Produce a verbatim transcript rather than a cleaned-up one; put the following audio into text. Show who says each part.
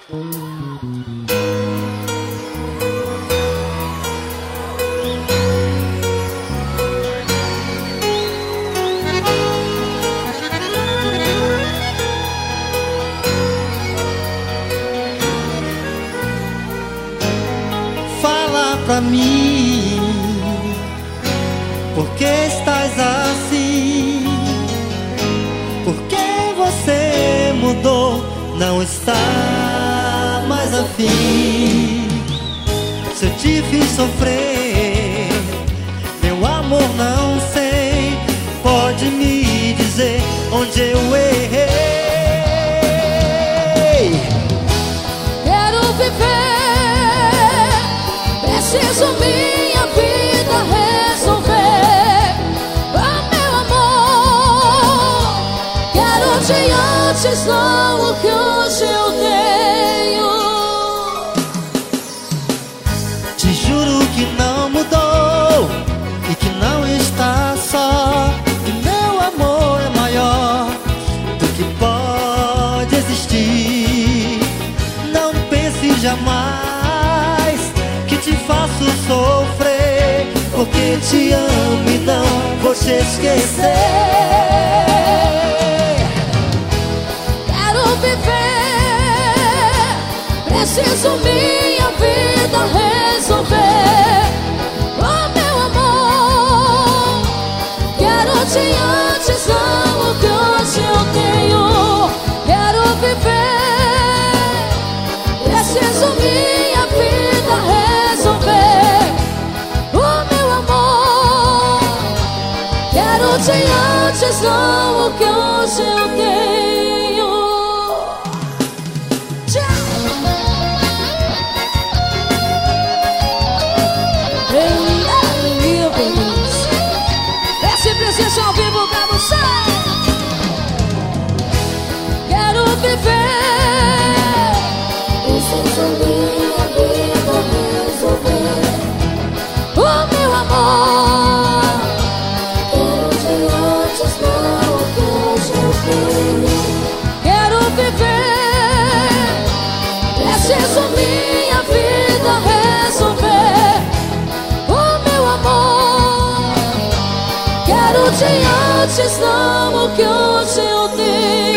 Speaker 1: Fala pra mim, por que estás assim? Por que você mudou? Não está mais afim. Se eu te fiz sofrer, meu amor, não sei. Pode me dizer onde eu errei?
Speaker 2: Quero viver, preciso minha vida resolver. Ah, meu amor, quero de antes não o que hoje eu tenho.
Speaker 1: Te juro que não mudou e que não está só. Que meu amor é maior do que pode existir. Não pense jamais que te faço sofrer, porque te amo e não vou te esquecer.
Speaker 2: Quero viver, preciso minha vida resolver. Oh, meu amor, quero de antes não o que hoje eu tenho. Quero viver, preciso minha vida resolver. Oh, meu amor, quero de antes não o que hoje eu tenho. Tchau. Esse preciso ao vivo pra você. Quero viver, preciso minha vida resolver. Oh, meu amor, quero de antes não o que hoje eu tenho. Quero viver, preciso minha vida resolver. Oh, meu amor, quero de antes não o que hoje eu tenho.